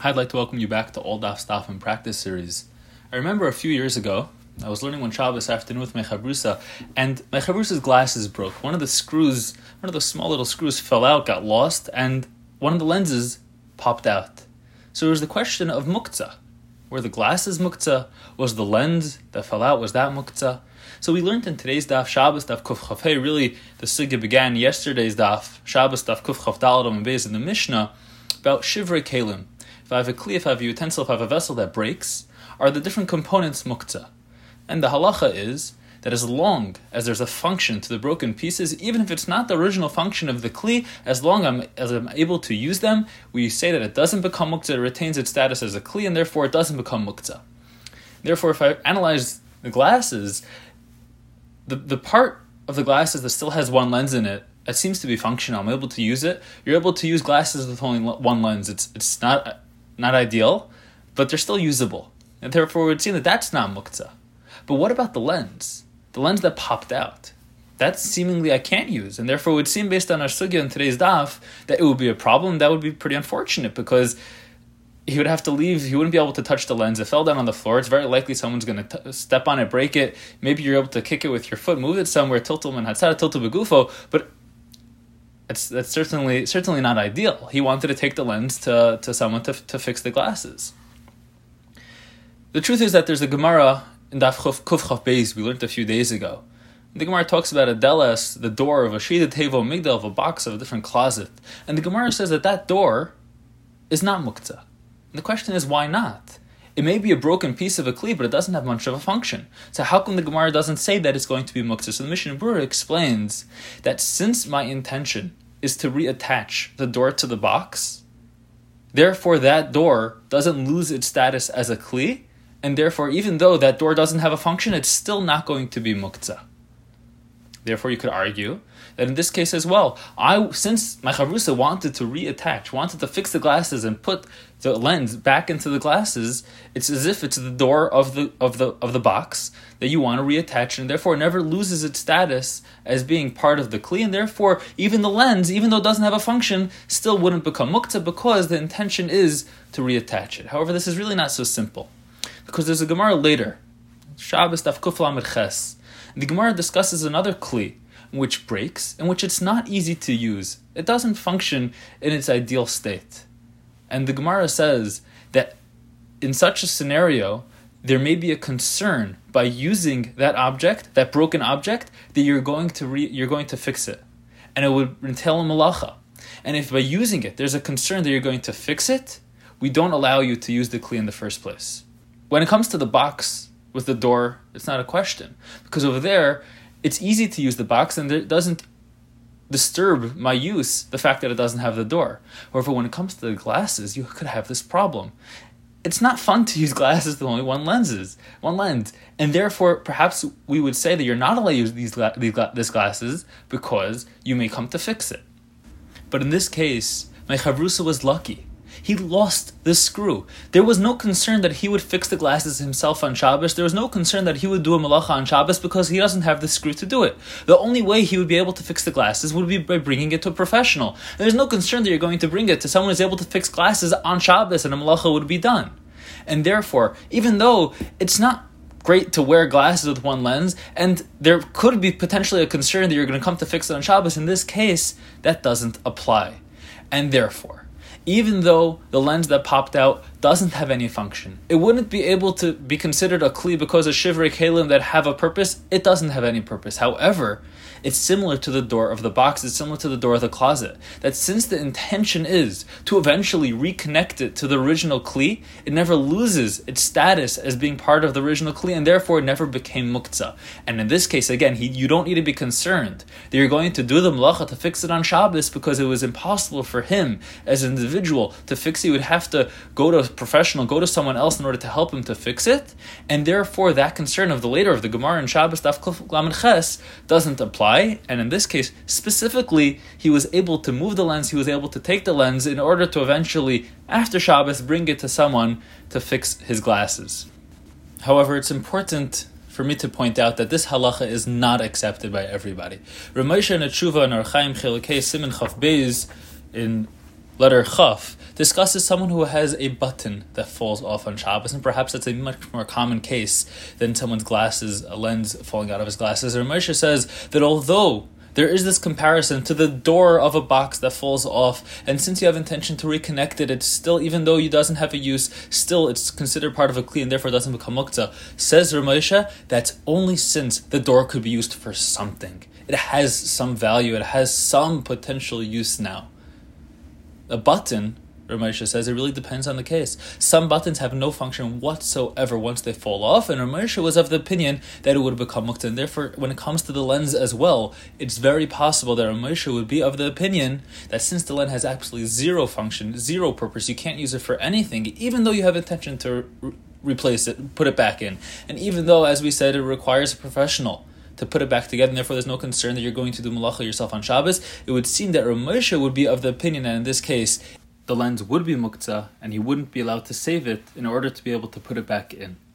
I'd like to welcome you back to All Daf Staf and Practice series. I remember a few years ago, I was learning one Shabbos afternoon with my chavrusa, and my chavrusa's glasses broke. One of the small little screws fell out, got lost, and one of the lenses popped out. So it was the question of muktzah. Were the glasses muktzah? Was the lens that fell out, was that muktzah? So we learned in today's daf, Shabbos daf Kuf Chav Hey, really the sugya began yesterday's daf, Shabbos daf Kuf Chav Daled and Beis in the Mishnah, about shivrei kelim. If I have a kli, if I have a utensil, if I have a vessel that breaks, are the different components muktzah? And the halacha is that as long as there's a function to the broken pieces, even if it's not the original function of the kli, as long as I'm able to use them, we say that it doesn't become muktzah, it retains its status as a kli, and therefore it doesn't become muktzah. Therefore, if I analyze the glasses, the part of the glasses that still has one lens in it, it seems to be functional. I'm able to use it. You're able to use glasses with only one lens. It's not ideal, but they're still usable. And therefore, it would seem that that's not muktzah. But what about the lens? The lens that popped out? That seemingly I can't use. And therefore, it would seem based on our sugya in today's daf that it would be a problem. That would be pretty unfortunate because he would have to leave. He wouldn't be able to touch the lens. It fell down on the floor. It's very likely someone's going to step on it, break it. Maybe you're able to kick it with your foot, move it somewhere, tiltul man hatzara, tiltul begufo. But that's certainly not ideal. He wanted to take the lens to someone to fix the glasses. The truth is that there's a Gemara in Daf Kuf Chav Beis we learned a few days ago. The Gemara talks about a deles, the door of a shida tevo migdal, of a box of a different closet. And the Gemara says that door is not muktzah. And the question is, why not? It may be a broken piece of a kli, but it doesn't have much of a function. So how come the Gemara doesn't say that it's going to be muktzah? So the Mishnah Berurah explains that since my intention is to reattach the door to the box, therefore that door doesn't lose its status as a kli, and therefore even though that door doesn't have a function, it's still not going to be muktzah. Therefore you could argue that in this case as well, since my chavrusa wanted to reattach, wanted to fix the glasses and put the lens back into the glasses, it's as if it's the door of the box that you want to reattach, and therefore it never loses its status as being part of the kli, and therefore even the lens, even though it doesn't have a function, still wouldn't become muktzah because the intention is to reattach it. However, this is really not so simple, because there's a Gemara later, Shabbos daf Kuf Lamed Ches. The Gemara discusses another kli, which breaks, and which it's not easy to use. It doesn't function in its ideal state. And the Gemara says that in such a scenario, there may be a concern by using that object, that broken object, that you're going to fix it. And it would entail a malacha. And if by using it, there's a concern that you're going to fix it, we don't allow you to use the kli in the first place. When it comes to the box with the door, it's not a question. Because over there, it's easy to use the box and it doesn't disturb my use, the fact that it doesn't have the door. However, when it comes to the glasses, you could have this problem. It's not fun to use glasses with only one lens. And therefore, perhaps we would say that you're not allowed to use these glasses because you may come to fix it. But in this case, my chavrusa was lucky. He lost the screw. There was no concern that he would fix the glasses himself on Shabbos. There was no concern that he would do a malacha on Shabbos because he doesn't have the screw to do it. The only way he would be able to fix the glasses would be by bringing it to a professional. And there's no concern that you're going to bring it to someone who's able to fix glasses on Shabbos and a malacha would be done. And therefore, even though it's not great to wear glasses with one lens, and there could be potentially a concern that you're going to come to fix it on Shabbos, in this case, that doesn't apply. And therefore, even though the lens that popped out doesn't have any function, it wouldn't be able to be considered a kli because of shivrei kelim that have a purpose. It doesn't have any purpose. However, it's similar to the door of the box, it's similar to the door of the closet, that since the intention is to eventually reconnect it to the original kli, it never loses its status as being part of the original kli, and therefore it never became muktzah. And in this case, again, you don't need to be concerned that you're going to do the malacha to fix it on Shabbos because it was impossible for him as an individual to fix it. He would have to go to a professional, go to someone else in order to help him to fix it, and therefore that concern of the Gemara in Shabbos daf Kuf Lamed Ches doesn't apply. And in this case, specifically, he was able to move the lens, he was able to take the lens in order to eventually, after Shabbos, bring it to someone to fix his glasses. However, it's important for me to point out that this halacha is not accepted by everybody. Ramosha and Tshuva and Archaim Chilukei Siman Chaf Beis in letter Chaf discusses someone who has a button that falls off on Shabbos, and perhaps that's a much more common case than someone's glasses, a lens falling out of his glasses. Rav Moshe says that although there is this comparison to the door of a box that falls off, and since you have intention to reconnect it, it's still, even though you doesn't have a use, still it's considered part of a kli and therefore doesn't become muktzah. Says Rav Moshe, that's only since the door could be used for something. It has some value, it has some potential use now. A button, Rav Moshe says, it really depends on the case. Some buttons have no function whatsoever once they fall off, and Rav Moshe was of the opinion that it would become muktzah. And therefore, when it comes to the lens as well, it's very possible that Rav Moshe would be of the opinion that since the lens has absolutely zero function, zero purpose, you can't use it for anything, even though you have intention to replace it, put it back in. And even though, as we said, it requires a professional to put it back together, and therefore there's no concern that you're going to do malacha yourself on Shabbos, it would seem that Rav Moshe would be of the opinion that in this case, the lens would be muktzah, and he wouldn't be allowed to save it in order to be able to put it back in.